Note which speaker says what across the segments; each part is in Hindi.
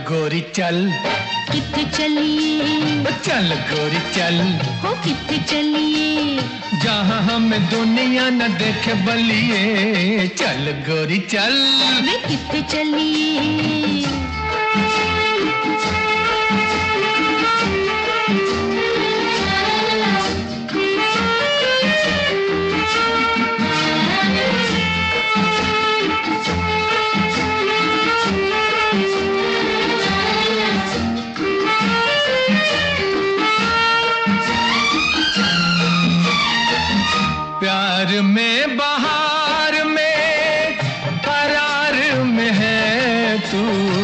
Speaker 1: गोरी चल।
Speaker 2: किथे चलिए?
Speaker 1: चल गोरी चल।
Speaker 2: हो किथे चलिए?
Speaker 1: जहाँ हमें दुनिया न देखे बलिए। चल गोरी चल।
Speaker 2: वे किथे चलिए?
Speaker 1: प्यार में बहार में करार में है तू।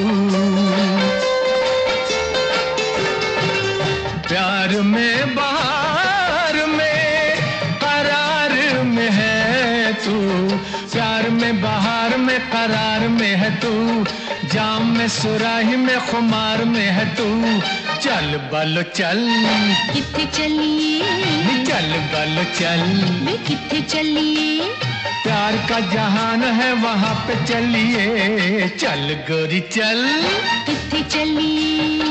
Speaker 1: प्यार में बहार में करार में है तू। प्यार में बहार में करार में है तू। जाम में सुराही में खुमार में है तू। चल बालो चल।
Speaker 2: किथे चलिए?
Speaker 1: चल बालो चल।
Speaker 2: वे किथे चलिए?
Speaker 1: प्यार का जहान है वहाँ पे चलिए। चल गोरी चल।
Speaker 2: किथे चलिए?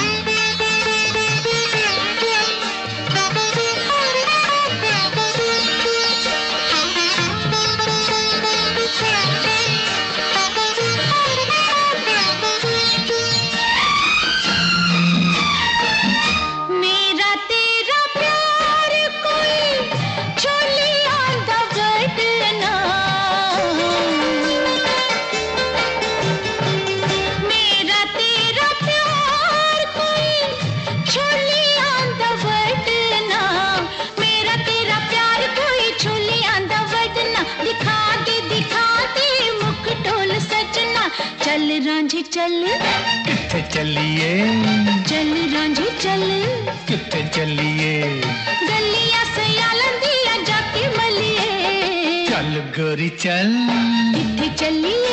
Speaker 2: चल रांझी चल।
Speaker 1: किथे चलिए?
Speaker 2: चल रांझी चल।
Speaker 1: किथे चलिए?
Speaker 2: गलियां सयालन दिया जाके मलिए।
Speaker 1: चल गोरी चल।
Speaker 2: किथे चलिए?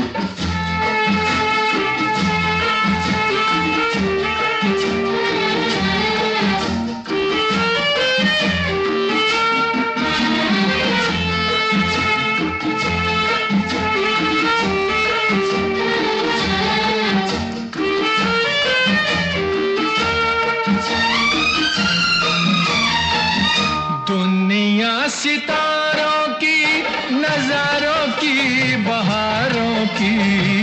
Speaker 1: दुनिया सितारों की नजारों की बहारों की।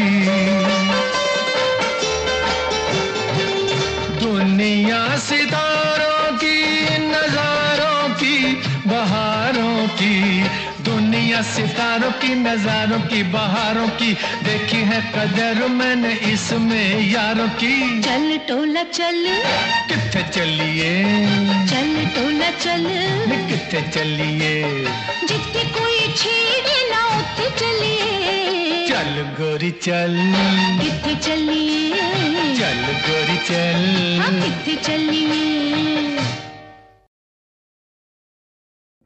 Speaker 1: दुनिया सितारों की नजारों की बहारों की। दुनिया सितारों की नजारों की बहारों की। देखी है कदर मैंने इसमें यारों की।
Speaker 2: चल टोला चल।
Speaker 1: किथे चलिए?
Speaker 2: चल टोला चल।
Speaker 1: किथे चलिए?
Speaker 2: जिथे कोई छेड़े ना उथे चलिए।
Speaker 1: चल गोरी चल।
Speaker 2: किथे चलिए?
Speaker 1: चल गोरी चल।
Speaker 2: हाँ किथे चलिए?